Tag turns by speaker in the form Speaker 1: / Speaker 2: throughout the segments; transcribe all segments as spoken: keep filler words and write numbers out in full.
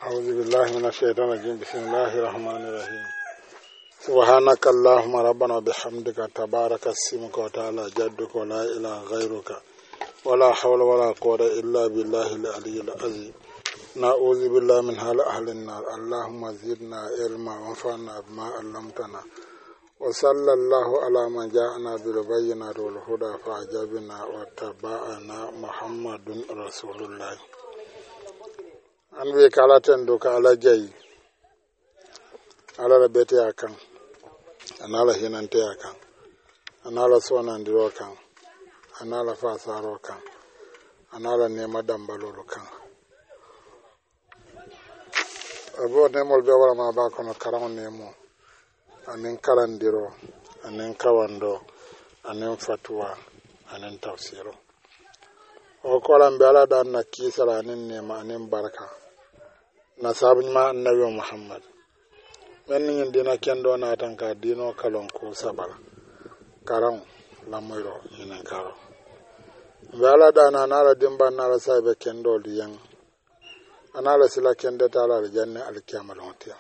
Speaker 1: أعوذ بالله من الشيطان الرجيم بسم الله الرحمن الرحيم سبحانك اللهم ربنا بحمدك تبارك اسمك وتعالى جدك ولا إله غيرك ولا حول ولا قوة إلا بالله العلي العظيم نعوذ بالله من حال أهل النار اللهم زدنا علما وانفعنا بما علمتنا وصلى الله على من جاءنا بالبينات والهدى فأجابنا واتبعنا محمد رسول الله an wi kala ten do ka ala jayi ala la bete akan anala hinante akan anala sonandiro kan anala fasaro kan anala nema dambalolo kan abo nemol be wala ma ba kono karam nemo anen kalandiro anen kawando anen fatwa anen tafsiro o kolan be ala dan na kisala anen nema anen baraka na sabun ma annabi Muhammad men ngin dina kendo na tan ka dino kalon ko sabala karam la moyro ina karo wala dana na la dimba na la sabe kendo liyan anala sila kende tala janna al kiamal hotia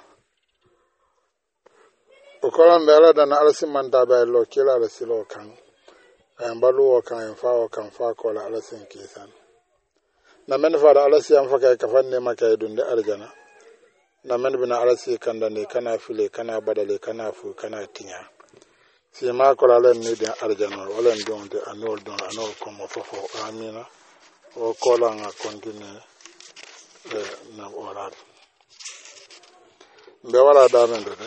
Speaker 1: o kolan wala dana al simanta ba lo kila la silo kan en balu o kan fa o kan fa ko la al sin kisan na men fara alasi am faka ka fanne maka dunde arjana na men bina alasi kanda ne kana file kana badale kana fu kana tinya si ma ko la ni de arjana wala ndonde anol don anol ko mo fofo amina o ko la nga continue eh na oral be wala da men de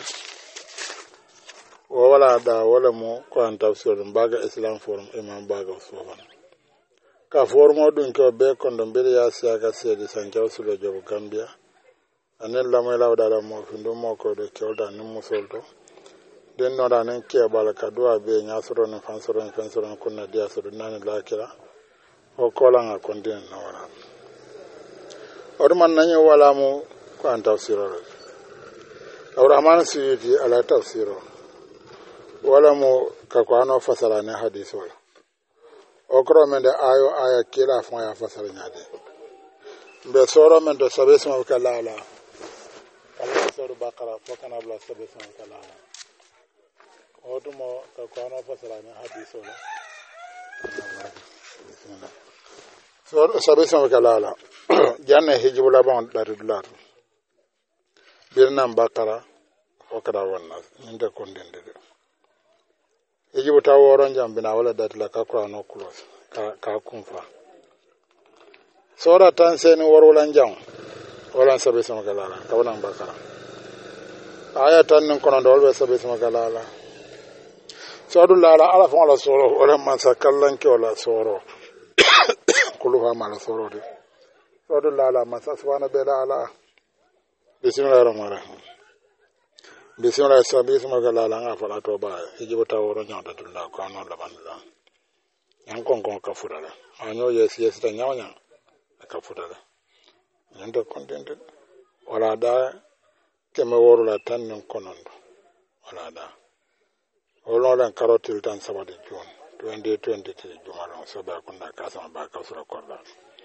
Speaker 1: o wala da wala mo ko an tafsir mbaga islam forum imam baga soban ka formo dun ko be kondo mbele ya siaka sedi sanjaw sulo jobo gambia anen la moy lawda la mo findo mo ko de kelda nim musolto den no da nen ke bala ka do be nya soro ne fansoro ne fansoro ko na dia soro nan la kira o ko la nga konden no wala orman nanyo wala mo ko an tafsiro awrahman suyuti ala tafsiro wala mo ka ko ano fasala ne hadith wala okro mende ayo aya kila fon ya fasara nyade be soro mende sabe sama kala ala ala soro bakara fokana bla sabe sama kala ala odumo ka kono fasara nya hadiso la soro sabe sama kala ala janne hijibula bon darudlar birnam bakara fokara wonna ninde kondende ejibu ta woron jambina wala datla ka ko no kulos ka ka kunfa sora tan sen worwolan jam wala sabe sama galala ka wonan bakara aya tan non kono do be sabe sama galala sodu lala ala fon la soro wala man sakallan ki wala soro kulu ha mala soro de sodu lala man subhana be ala bismillahir rahmanir rahim bismillah sabi sama galala nga fala to ba hijibu taworo nyawda dulla ko non la bandla yan kon kon ka fudala anyo yes yes ta nyawnya ka fudala nyanda kontende wala da keme woro la tan non konondo wala da wala lan karotil tan sabade jon twenty twenty-three jumalo so ba kunda ka sama ba ka sura korda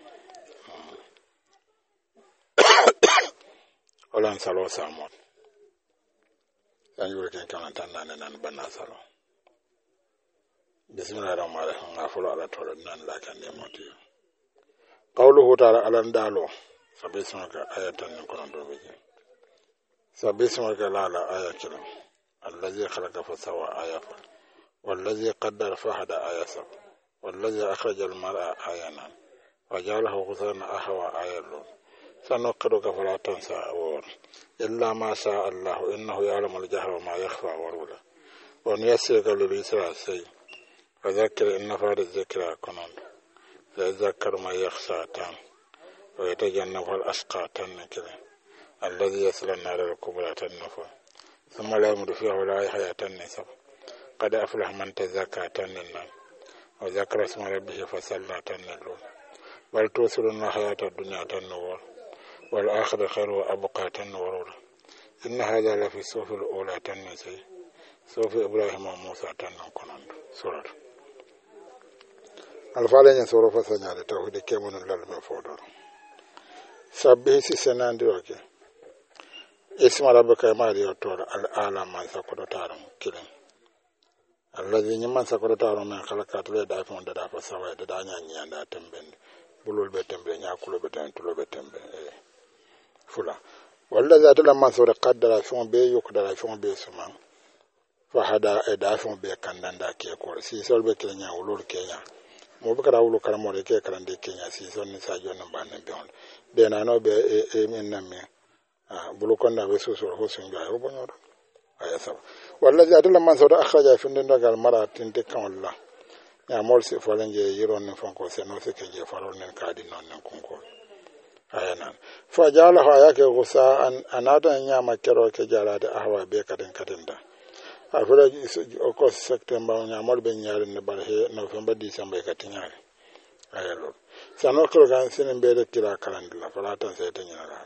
Speaker 1: wala salo samot yanjure ken kan tan nan nan banna salo bismillahir rahmanir rahim afulu ala tolo nan la kan ne moti qawluhu ta'ala alan dalo sabismaka ayatan kun do beje sabismaka la la ayatin allazi khalaqa fa sawa ayafa wallazi qaddara fa hada ayasa wallazi akhraja al mar'a ayana wajalahu ghusana ahwa ayalun سنقرك فلا تنسى أور إلا ما شاء الله إنه يعلم الجهر وما يخفى ورولا ونيسرك لليسرى سي وذكر إن فار الذكرى كنون فيذكر ما يخشى تام ويتجنب الأشقى تنكرا الذي يصل النار الكبرى تنفى ثم لا يمد فيه ولا يحيى تنسب قد أفلح من تزكى تننا وذكر اسم ربه فصلى تنلون بل توصلون الحياة الدنيا تنور والآخر خير وأبقى تنورور إن هذا لفي صوف الأولى تنسي صوف إبراهيم وموسى تنكنون سورة الفالين سورة فسنة توحيد كيمون للمفودر sabbi si senandi oke isma rabbika mari yotor al ala man sakoto taram kilin alladhi nyman sakoto taram man khalaqa tule da fon da fa sawa da da nya nya da temben bulul be tembe nya kulo be tan tulo be tembe e fula walla za ta lamma so da qaddara fon be yok da fon be suma fa hada e da fon be kandan da ke ko si sol be kenya ulul kenya mo be kara ulul karamo de ke karande kenya si son ni sa jonna banne be on de na no be e e min namme ah bulu konda be so so ho sun ga ho bonoro aya sa walla za ta lamma so da akhraja fi nden dagal maratin de kan walla ya mol se folen je yiron ni fon ko se no se ke je farol nen kadi non nen kon ko aya nan fa jala ha yake gusa an anata nya makero ke jala da ahwa be kaden kaden da afura ko september nya mol be nyaare ne bar he november december ka tinyare aya lo sano ko gan sinen be de kila kalandila fala tan se te nyara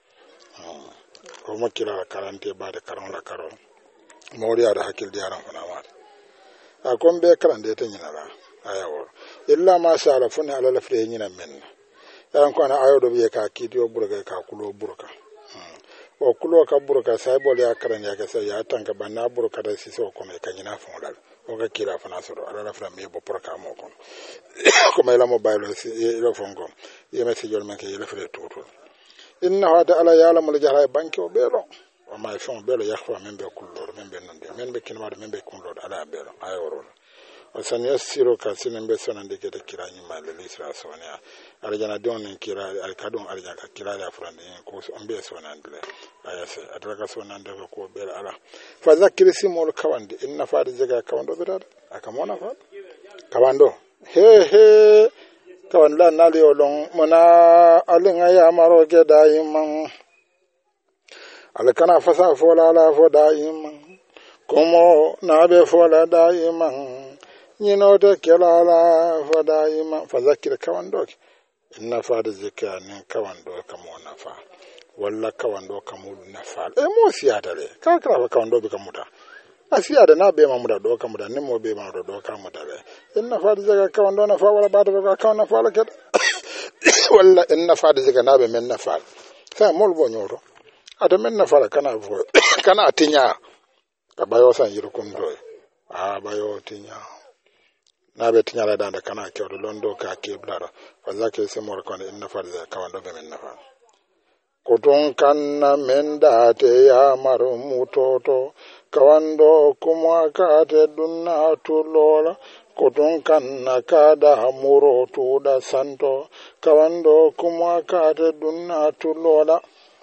Speaker 1: ko mo kila kalante ba de karon la karon mawri ada hakil diaran fana wa a kon be kalande te nyara aya wo illa ma sha Allah funa ala lafre nyina men yan ko na ayo do be ka kidiyo burga ka kulo burka o kulo ka burka sai bol ya karan ya ka sai ya tanka banna burka da siso ko me kanyina fon dal o ka kila fana so ala lafra me bo porka mo kon ko me la mobile si lo fon ko ye me si jol man ke ye lafre toto inna hada ala ya'lamu al-jahra banki o belo o ma fon belo yakhfa men be kullo men be non de men be kinwa men be kullo ala belo ayo o san yassiro ka sinen be sonande ke de kira ni mal l'isra sonia arjana don kira al kadon arjana ka kira ya frande ko on be sonande ayase adraka sonande ko be ala fa zakir simul kawande inna faade jaga kawando be dada akamona fa kawando he he kawan la nali olong mona alinga ya maro ke daiman alkana fasa fola la fo daiman komo na be fola daiman nyino de kelala fo daiman fa zakir kawando inna faade zikra nin kawando kamona fa walla kawando kamudu nafa e mo siyata le ka kra kawando be kamuda asiya da na be mamuda do kamuda ne mo be mamuda do kamuda le inna faade zikra kawando na fa wala baado ka kawna fa la ket walla inna faade zikra na be men na fa sa mol bo nyoro ada men na fa kana fo kana tinya ka bayo san yirkun do a bayo tinya na be tinya la danda kana ke do londo ka ke blaro fa zake se mor kon inna faade zikra kawando be men na fa kutun kanna menda te ya maru mutoto kawando kuma kate dunna tulola kutun kanna kada muro tuda santo kawando kuma kate dunna tulola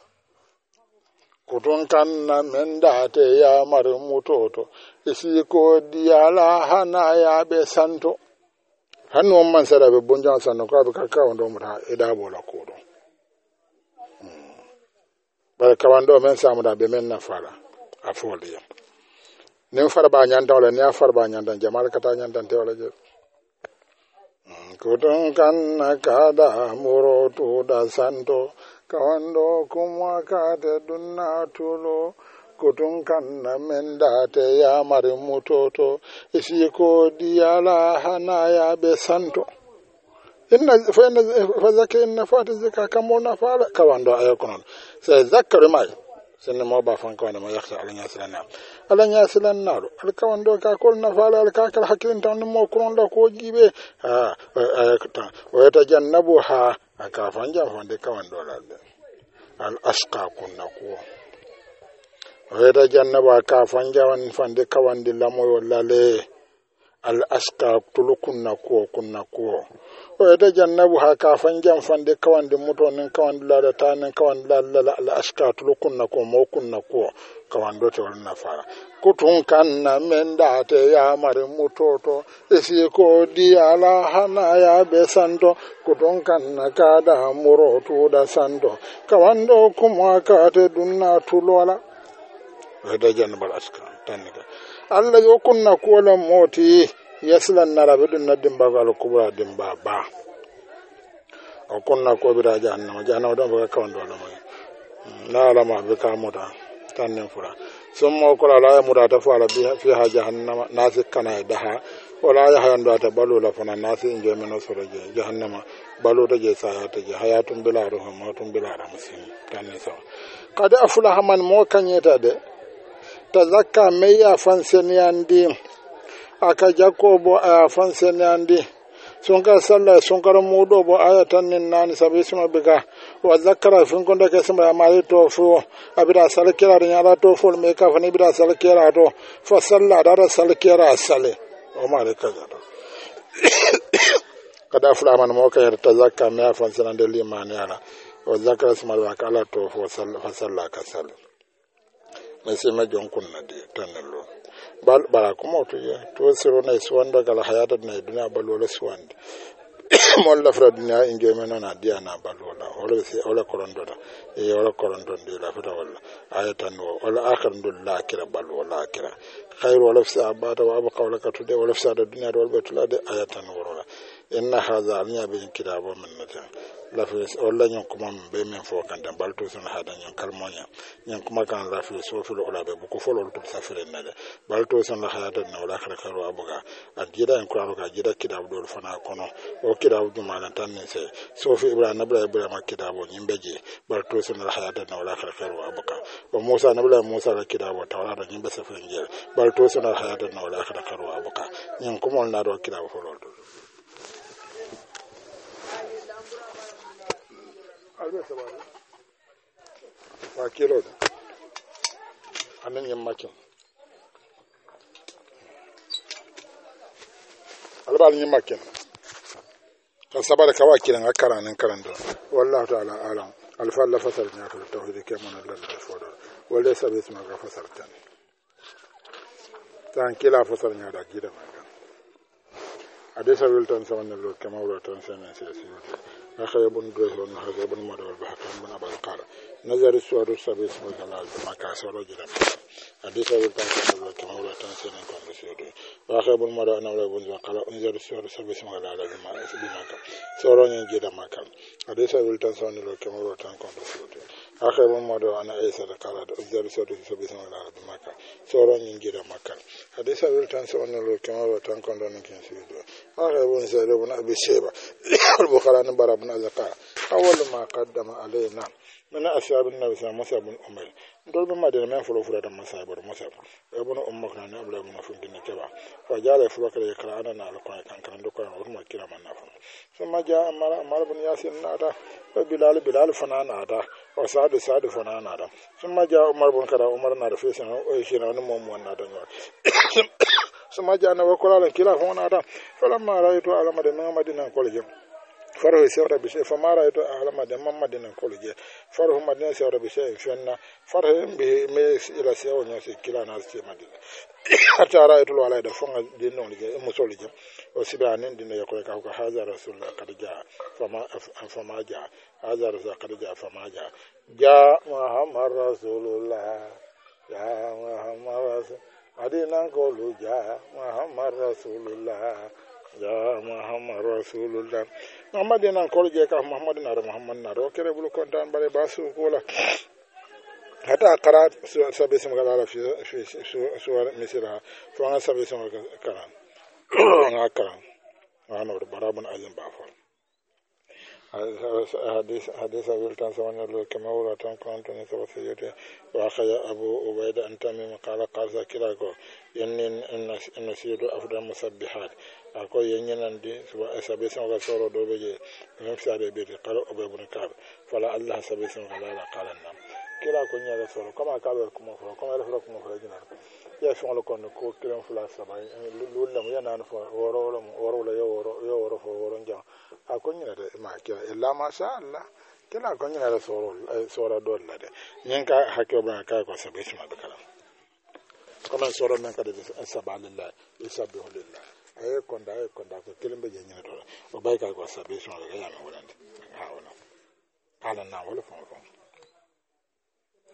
Speaker 1: kutun kanna menda te ya maru mutoto isi ko diala hana ya be santo hanno man sara be bonja sanno ka be kawando muta ida bola kodo bara kawando men samuda be men na fara afoli ne fara ba nyanda wala ne fara ba nyanda jamal kata nyanda te wala je kudun kan kada muro to da santo kawando kuma kada dunna tulo kudun kan men da te ya mari mutoto isi ko diala hana ya be santo inna fa inna fa zakka inna fati zakka kamona fala kawando ayakon sai zakkar mai sanne mo ba fan kawanda mo yakta alanya silana alanya silana al kawando ka kol na fala al ka kal hakin tan mo kuron da ko gibe ha ayakta wa ta jannabu ha aka fanja fande kawando la al ashqa kunna ko wa ta jannabu ka fanja wan fande kawandi lamo wallale al ashqa tulukunna ko kunna ko o da jannabu ha ka fanjam fande kawande mutonin kawande la ta nan kawande la la al ashkatul kunna ko mo kunna ko kawando to na fara kutun kanna menda te ya mare mutoto esi ko di ala hana ya be santo kutun kanna kada muroto da santo kawando kuma ka te dunna tulola o da jannabu al ashka tanika alla yo kunna ko la moti yaslan narabidun nadim bagal kubra dimba ba o kunna ko bira janna janna do ba ka wando no la la ma be ka muda tannen fura summa ko la ya muda ta fara bi fi ha jahannama nasik kana daha wala ya hayan da ta balo la fana nasi in je meno soro je jahannama balo da je sayata je hayatun bila ruhum matun bila ramsin tanni sawa kada aflaha man mo kanyeta de tazakka meya fanseniyandi aka jakobo a fanseniyandi sunka sallah sunkar mudo bo ayatan nin nani sabi suma biga wa zakara fin konda ke sima mari to fu abida salkira rin ala to fu me ka fani bida salkira to fa sallah da salkira sale o mari kaza to kada fulaman mo ka yarta zakka me afan sanan de limani ala wa zakara sima wa kala to fu sallah fa sallah ka sale me sima jonkun na de tanelo bal bara kuma to ye to siro na iswanda kala hayata na dunya balwala swanda mon la fra dunya inge mena na dia na balwala wala se wala korondota e wala korondon de la fata wala ayatan wala akhir dul la kira balwala kira khairu wala sa abata wa abqa wala ka to de wala sa da dunya wala betula de ayatan wala inna hadha alnya bi kitabo min nata la fi wala nyon kuma be men fo kan dan balto sun hada nyon kalmonya nyon kuma kan la fi so fi wala be bu ko folo to safire na de balto sun la hada na wala khara karo abuga adida en ko abuga jida kitabo do fana kono o kitabo dum ala tan ne se so fi ibrahim nabla ibrahim kitabo nyimbeje balto sun la hada na wala khara karo abuga o musa nabla musa la kitabo tawara da nyimbe safire ngel balto sun la hada na wala khara karo abuga nyon kuma na do kitabo folo do albe sabara wa kilo da anan yammakin albal yammakin kan sabara ka wakilan akara nan karanda wallahi ta'ala alam alfa la fasal na ka tauhid ke mun Allah da fodo wala sabi isma ga fasal tan tan kila fasal nya da gidan ga adesa wilton sawan lo kama wala tan sanan sai sai أخي بن دريه ونهز بن مدور بحكم بن أبا القارة نظر السؤال السبيس مجلال بما كاسر رجلا حديث أبو القاسم كما هو تنسين كون رسيده وأخي بن مدور أنا ولا بن قال أنزل السؤال السبيس مجلال بما بما كان سورون يجد ما كان حديث أبو القاسم كما هو تنسين كون رسيده أخي بن مدور أنا أيسر قال أنزل السؤال السبيس مجلال بما كان سورون يجد ما كان حديث أبو القاسم كما هو تنسين كون رسيده أخي بن سعيد بن أبي شيبة البخاري نبر بن أزكار أول ما قدم علينا من أصحاب النبي صلى الله عليه وسلم أمر دول بما دين من فلو فرد مسائب المسائب ابن أمك نان أبل ابن فنكين كبا فجعل فلوك يقرأنا على القرآن كان كان دكان ورما كرام النافع ثم جاء مر مر بن ياسين نادا وبلال بلال فنان نادا وسعد سعد فنان نادا ثم جاء عمر بن كرا عمر نادا في سنة ويشينا نمو نادا ثم جاء نوكلا كلا فنادا فلما رأيت على مدينة مدينة كل فرح سيرة بشيء فما رأيت أهل مدينة مدينة كلجة فرح مدينة سيرة بشيء فينا فرح به ميس إلى سيرة ونيس كلا ناس في مدينة حتى رأيت له على دفعة دينه لجة مسولجة وسبعين دين يقول كهوك هذا رسول الله قد جاء فما فما جاء هذا رسول قد جاء فما جاء جاء محمد رسول الله جاء محمد رسول مدينة كله جاء محمد رسول الله ya muhammad rasulullah muhammad nan kolje ka muhammad na muhammad na ro kere bulu kontan bare basu kola hata qara sabi sama kala fi fi suwar misra to an sabi sama kala ngakara ana barabun azin bafal hadis hadis wiltan sawana lo kama wala tan konto ne so seyete wa khaya abu ubaida antami qala qala kila ko yannin inna sidu afdal musabbihat ako yenyenandi suba sabe sama soro do beje même ça de bete qala ubay ibn kab fala allah sabe sama la qala nam kila ko nyaala soro kama kabe ko mo fo kama refro ko mo fo jina ya fi ngol kon ko kiran fula sama lulla mo yana fo woro woro woro la yo woro yo woro fo woro njang ako nyina de ma kila illa ma sha allah kila ko nyina de soro soro do la de nyenka hakko ba ka ko sabe sama be kala kama soro men ka de sabalillah isabbihu lillah ay konda ay konda ko kilimbe je nyina do o bay ka ko sabe sama be ya ma wonande ha wona ala na wala fo fo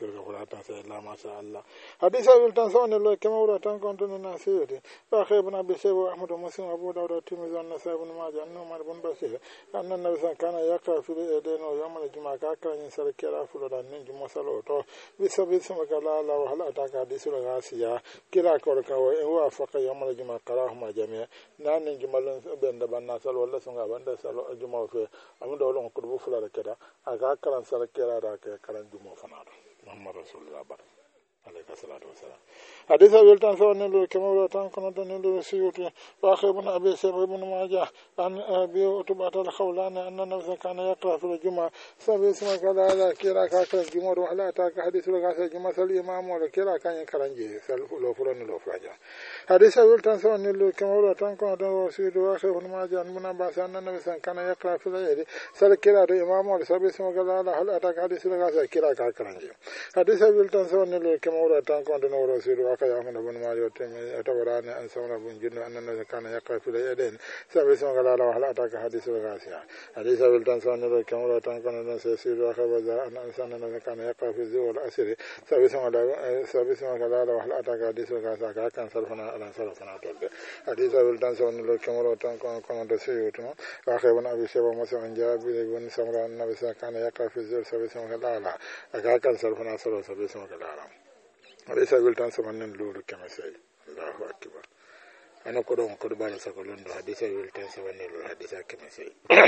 Speaker 1: kirga fulatan sai la ma sha Allah hadisa wil tan sawne lo kema wura tan kon ton na siyoti fa khaybuna bi sabu ahmad muslim abu dawud tirmidhi an nasai ibn majah an umar ibn bashir anna nabi sallallahu kana yaqra fi edeno yawmal jumaa ka kan sar kira fulo dan nin jumaa salo to bi sabi sama kala la wa hala ta ka hadisu la asiya kila ko ka wa faqa yawmal jumaa qarahuma jami'a nan nin jumaa ben da banna salo wala sunga banda salo jumaa fe amu dawlo ko bu fula da kada aga karan sar kira da ka karan jumaa fana Muhammad Rasulullah bar alayhi salatu wassalam hadith wil tan sawne lo kema tan kono tan lo siyuti wa khaybun abi sayyid ibn majah an abi utbat al khawlan anna nabi kana yaqra fi al juma sabi isma kala ala kira ka kan juma ro ala ta ka hadith lo ka sa juma sal imam wala kira kan karanje sal lo fulo lo faja hadith wil tan sawne lo kema tan kono tan lo siyuti wa khaybun majah an abbas anna nabi kana yaqra fi al sal kira do imam wala sabi isma kala ala ala ta ka hadith lo ka sa kira ka karanje hadith wil tan sawne lo mawra tan ko don woro siru aka ya hono bon mario teme atawarane an sawna bun jinno anna kana yaqa fi eden sabi so gala la wala ataka hadithu gasiya hadithu wil tan sawne lo kamra tan ko don se siru aka baza an sanna kana yaqa fi zuwal asri sabi so gala sabi so gala la wala ataka hadithu gasiya ka kan sarfana ala sarfana tolde hadithu wil tan sawne lo kamra tan ko ko don siru to aka bon abi sheba mo so anja bi bon samra nabi sa kana yaqa fi zuwal sabi so gala la aka kan sarfana saro sabi so gala la Alisa wil tan samanen lulu kama sai Allahu akbar ana ko don ko bala sako londo hadisa wil tan samanen lulu hadisa kama sai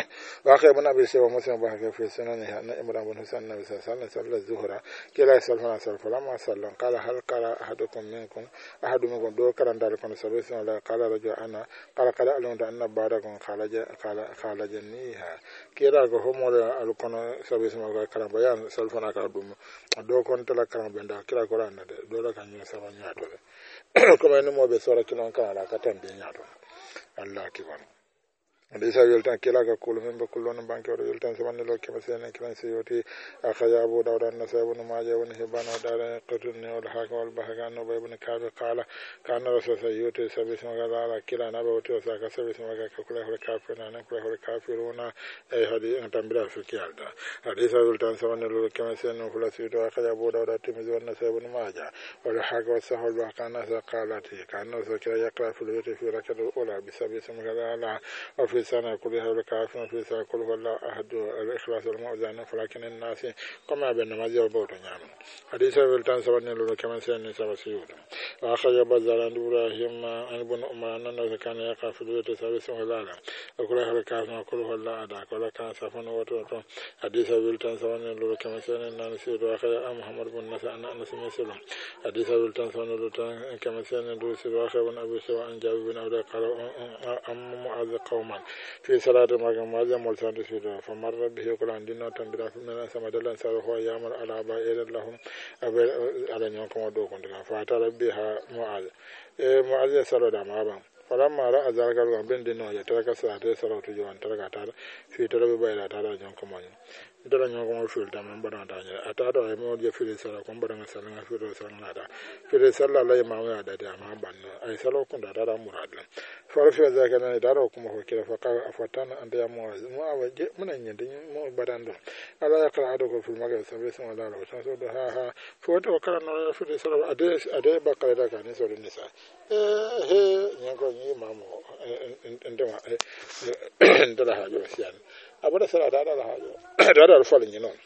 Speaker 1: wa khay bana bi sewa muslim ba ka fi sunan na imran bin husain nabi sallallahu alaihi wasallam zuhra kila sallallahu alaihi wasallam ma sallan qala hal qala ahadukum minkum ahadu minkum do karanda ko sallallahu alaihi qala rajul ana qala qala alon da anna barakum khalaja qala khalaja niha kira ko homola al kono sallallahu alaihi wasallam bayan sallallahu alaihi dum do kon tala kan benda kira ko randa de do la kan ni sama nyaato de ko men mo be sora kilon kan la ka tambe nyaato Allah kibar hadisa yeltan kila ka kulu membe kulon banke ro yeltan sabanne lo kema sene kiran seyoti akhaya abu dawud an nasabun majah wa hibana dara qatun ne wal hakim wal bahgan no ibn kabe qala kana rasul sayyoti sabi samagala ala kila na bawti sa ka sabi samaga ka kula hore kafiruna na kula hore kafiruna ay hadi an tambira fi kiyalda hadisa yeltan sabanne lo kema sene kula seyoti akhaya abu dawud timiz wa nasabun majah wal hakim sahal bahkan sa qalati kana rasul kila yaqra fi yoti fi rakat ula bi sabi samagala ala wa fi sana كلها والكافرون في سنة كله الله أحد الإخلاص المؤذن فلكن الناس كما بين مزي وبوت نعم حديث ولتان سبحانه لله كما سيني سبا سيود وأخرج بزالان إبراهيم عن ابن أمر أنه كان يقع في البيت سبيس وهلالا وكلها والكافرون كله الله أداك ولا كان سفن وطوطو حديث ولتان سبحانه لله كما سيني نانسيود وأخرج محمد بن نسى أن أنس مسلم حديث ولتان سبحانه لله كما سيني دوسيد وأخرج بن أبي سوى أن جاب بن أولاد قال أم معاذ قوما في صلاة مكان معاذ ملسان تسيده فمر به كل عندنا تنبرا من سمدلن سره يامر على بائر لهم على نيوكم ودوكم فاتى بها معاذ معاذ سره دما falamma ra'a zalika bin dinu ya taraka sa ta sarautu jawan taraka ta fi tarabi bayla ta da jon kuma ni dara nyon ko fil ta man bana ta ni ata da ai mo je fil sara ko bana sallan fi do sallan da fil sallallahu alaihi ma ya da da ma ban ai salo kun da da murad farfi zaka na da ro kuma ko kira fa ka afatana anda ya mo mu awaje munan yin mo badan do ala ya kala ado ko fil maga sabe sun da ro so do ha ha fo to kala na fil sara ade ade bakala da kan so ni sa eh he nyanko ni mamo ndema ndala hajo sian abada sala da da hajo da da fal ni non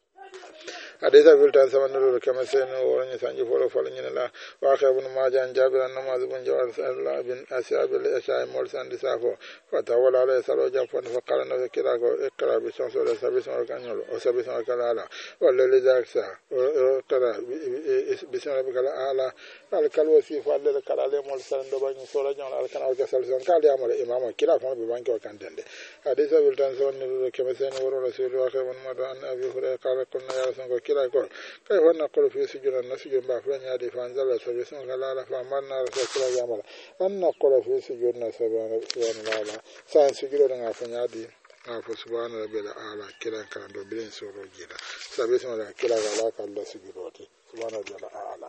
Speaker 1: hadisa wiltan samanno kama sen woni sanji folo fal ni la wa khabun ma jan jabir namaz bun jawal sallallahu bin ashab al ashay mol san disafo fa tawala ala salo jafon fa qala na kira ko ikra bi son so sabi son kanyo o sabi son kala ala wala le zaksa o tara bi son bi kala ala al kalwa si fa le kala le mol san do bani so la jon al kana ga sal son kala amale imam kila fa bi banki o kandende hadisa wiltan samanno kama sen woro rasul wa khabun ma an abi hurayra qala kunna ya rasul kila ko kay wonna ko fi sujuna nasujo ba fa nyaade fa nzala so be son kala la fa manna rasul ya amala anna ko fi sujuna sabana subhanallah sa sujuro nga fa nyaade fa subhana rabbil ala kila kan do bin soro jida sabe son la kila la ka Allah sujuroti subhana rabbil ala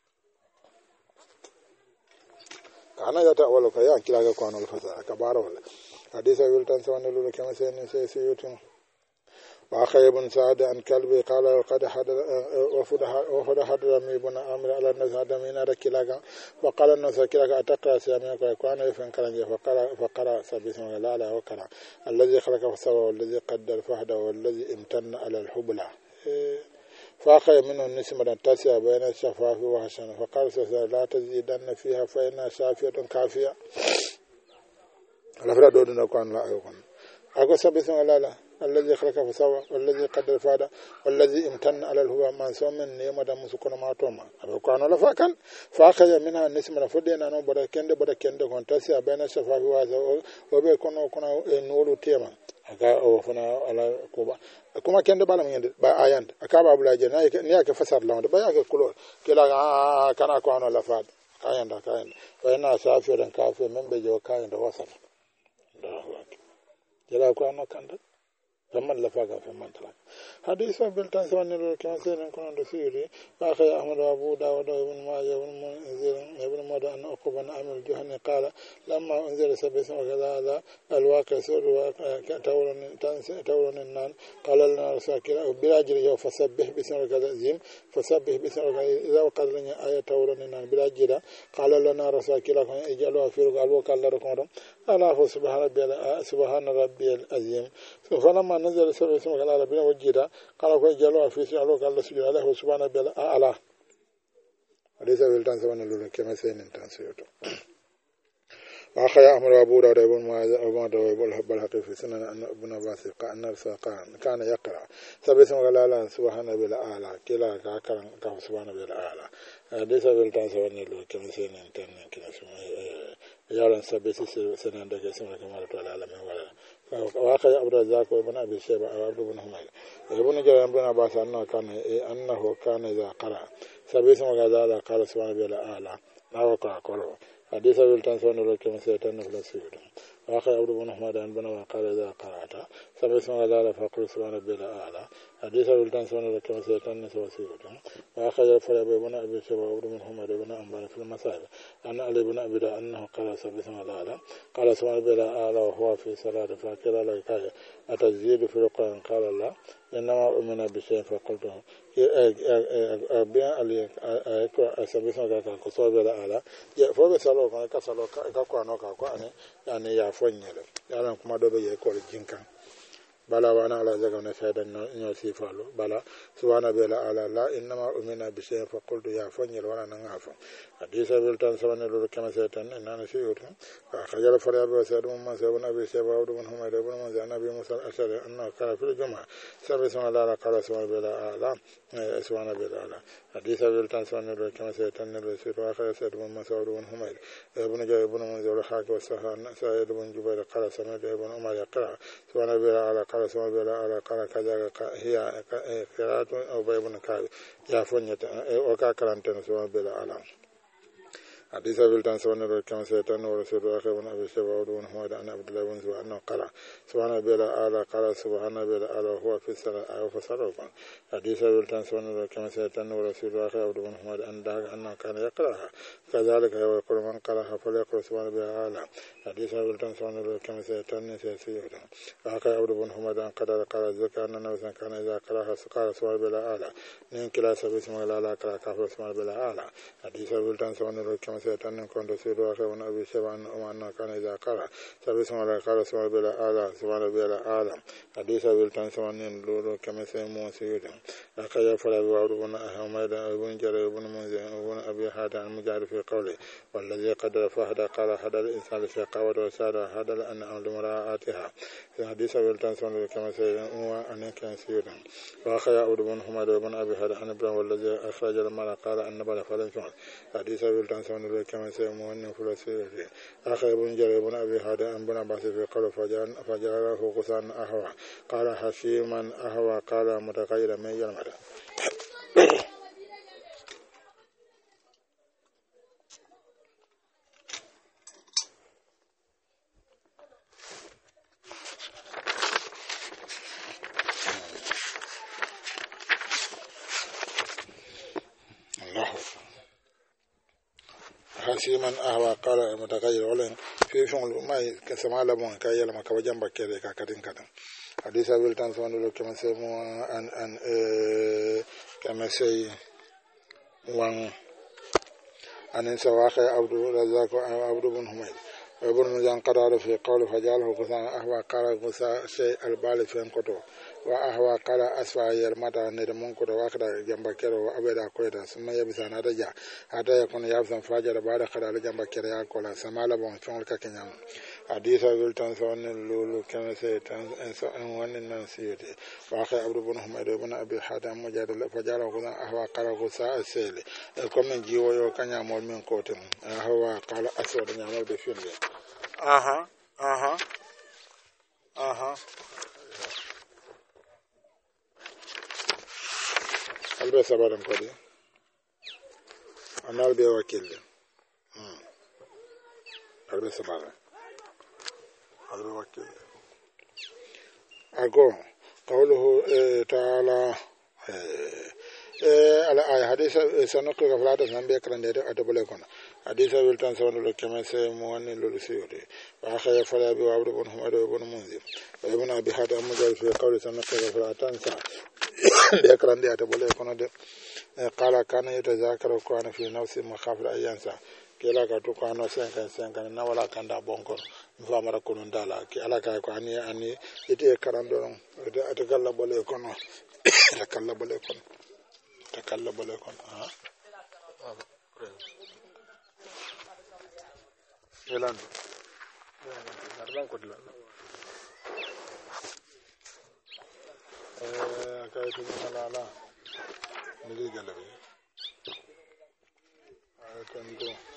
Speaker 1: kana yata wala ka ya kila ga ko no fa ka baro hadisa wiltan sawanno lo kama sen se se yutun وأخي بن سعد عن كلبي قال وقد حضر وفد حضر بن عامر على الناس هذا من ركلاك وقال الناس كلاك أتقرأ سياميك ويكون يفن كلنجي فقرأ فقرأ سبيسم لا لا وقرأ الذي خلق فسوى والذي قدر فهدى والذي امتن على الحبلى فأخي منه النسمة تسع بين الشفاف وحسن فقال لا تزيدن فيها فإنها شافية كافية الأفراد دون نكون لا يكون أقول سبيسم لا لا الذي خلق فسوى والذي قدر فهدى والذي امتن على الهوى من سوم نيمة مسكون ما توما أبقى أنا لفاكن فأخذ منها النسمة فدينا نو بدا كند بدا كند كون تسيا بين الشفاف وحسن وبيكون كنا نور تيما aka o fana ala kuba kuma kende bala ngende ba ayand akaba abulaje na ni yake fasad lawde ba yake kulo kila kana ko ana lafad kayanda kayanda fa ina safiran kafe membe jo kayanda wasat kila ko ana kanda فمن لفاق فمن تلاك حديث بالتان سوان نلو كما سيرن كون دو سيري اخي احمد ابو داود ابن ماجه ابن منذر ابن مدى ان اقب بن عامر الجهني قال لما انزل سبيس وكذا هذا الواقع سور تورن تورن النان قال لنا ساكر براجل يو فسبح باسم كذا زين فسبح باسم اذا وقال لنا ايه تورن النان براجل قال لنا رساكر اجلوا في قالوا قال لكم الله سبحان ربي سبحان ربي العظيم فلما نزل سبع اسمك على ربنا وجيدا قال كوي جلوا في سيالو قال سجد الله سبحانه بلا اعلى وليس بالتان سبحانه لولا كما سين تنسيوتو واخي احمد ابو داود ابن ماجه ابو داود بالحق في سنن ان ابن عباس قال ان كان يقرا سبع اسمك على سبحانه بلا اعلى كلا كان كان سبحانه بلا اعلى ليس بالتان سبحانه لولا كما سين تنسيوتو كلا يارن سبع سنن دك اسمك كما تعالى على من ولا واخي عبد الرزاق وابن ابي شيبه وعبد بن حميد ابن جرير بن عباس انه كان انه كان اذا قرأ سبع اسم غزاله قال سبحانه بلا اعلى او قال حديث بالتان سنن كما سيتن في السيد واخي عبد بن حميد بن وقال اذا قرأت سبع اسم غزاله فقل سبحانه بلا اعلى حديث بالتان سنن كما سيتن في السيد واخي فريد بن ابي شيبه وعبد بن حميد بن انبان في المسائل ان علي بن ابي انه قال سبع اسم غزاله قال سبحانه بلا اعلى وهو في صلاه فكلا لك أتزيد في القرآن قال الله إنما أؤمن بشيء فقلته أبيع عليك أقرأ سبيسنا كقصور بلا على فوق سلوك كسلوك كقرآن كقرآن يعني يعفوني له يعني كم دبي يقول جنكا بلا وانا على زغنا شهادة نيوسي فالو بلا سبحانه بلا على لا إنما أؤمن بشيء فقلت يعفوني له وانا نعفو حديث بالتان سبحانه لله كما سيتن إن أنا سيوتهم فأخرج الفرياب وسيد من سيبن أبي شيبة وعبد بن حميد بن منذر أبي موسى الأشعري أنه كان في الجمعة سبع اسم الله قال سبحانه بلا أعلى سبحانه بلا أعلى حديث بالتان سبحانه لله كما سيتن الوسيد وآخر سيد بن موسى وعبد بن حميد ابن جرير بن منذر الحاج والسهان سعيد بن جبير قال سمعت ابن عمر يقرأ سبحانه بلا أعلى قال سبحانه بلا أعلى قال كذا هي قراءة أو بن كعب يعفوني وكاكرانتين سبحانه بلا أعلى حديث بالتان سبحانه كما سيتن ورسول أخي بن أبي شيبة وعبد بن حميد عن عبد الله بن زبير أنه قرأ سبحانه بلا أعلى قال سبحانه بلا أعلى وهو في الصلاة أو فسره حديث بالتان سبحانه كما سيتن ورسول أخي عبد بن حميد عن داغ أنه كان يقرأها كذلك يقول من قرأها فليقرأ سبحانه بلا أعلى حديث بالتان سبحانه كما سيتن سيسير أخي عبد بن حميد عن قدر قال ذكر أن النبي كان إذا قرأها قال سبحانه بلا أعلى من كلا سبيل اسمه لا لا قرأ كافر سبحانه بلا أعلى حديث بالتان سبحانه كما سيتن كنت سيد أخي بن أبي شيبة أنه كان إذا قرأ سبيل اسمه لا قال سبحانه بلا أعلى سبحانه بلا أعلى حديث بالتان سبحانه لولو كما سيمو سيد أخي يفعل بعض بن حميد بن جرير بن منذر بن أبي حاتم المجاهد في قوله والذي قدر فهدى قال هذا الإنسان شقاوة وسادة هذا لأن أمر مراعاتها في حديث بالتان سبحانه كما سيمو أن كان سيد وأخي يعود بن حميد بن أبي حاتم عن ابن والذي أخرج المرأة قال أن بلا فلن شمال حديث بالتان سبحانه كما سيمو أن فلسيه أخي بن جرير بن أبي حاتم أن بن عباس في قوله فجعله قصان أهوى قال حشيما أهوى قال متغير من يلمد حسيما أهوى قال متغير ولن في شغل ما كسمع لبون كايلا ما كوجن بكير كاكتين كتن hadisa wiltan sondulo keme sey mo an an keme sey wan anin sawaqi abdu razak abdu bin humayd وابن جان قرار في قول فجعله غثاء أهوى قال غثاء شيء البال في انقطو وأهوى قال أسفع يرمتا ندمون كتو واخدا جنب كيرو وأبدا كويتا ثم يبسان رجع حتى يكون يابسا فاجر بعد قرار جنب كيرو يأكل سمال بون فنول ككنيام حديث wiltan سوان اللولو كما سيتان إن وان النسيتي وأخي عبد بن حميد بن أبي حاتم مجادل فجعله غثاء أهوى قال غثاء السيل كم جيو يو كنيام من كوتم أهوى قال أسود نيامل بفين aha aha aha albe sabaram kodi anal be wakilde hmm albe sabaram albe wakilde ago qawluhu ta'ala ala ay hadisa sanatu gaflata nambe krande adabule kono hadisa wiltan sawno kema se mo wonni lolu siyode wa khaya fala bi wa ibn humad ibn munzir wa ibn abi hatim mujal fi qawli sanatu gaflata sa be krande adabule kono de qala kana yatazakaru kana fi nafsi makhafir ayansa kila ka to kana cinquante cinquante na wala kanda bonkon mfamara kono dala ki ala ka ko ani ani ite karando de atakalla bole kono atakalla bole kono takalla bole kono ha Elan. Narban ko dilan. Eh kay tu malala. Mili galabi. Ay tanto.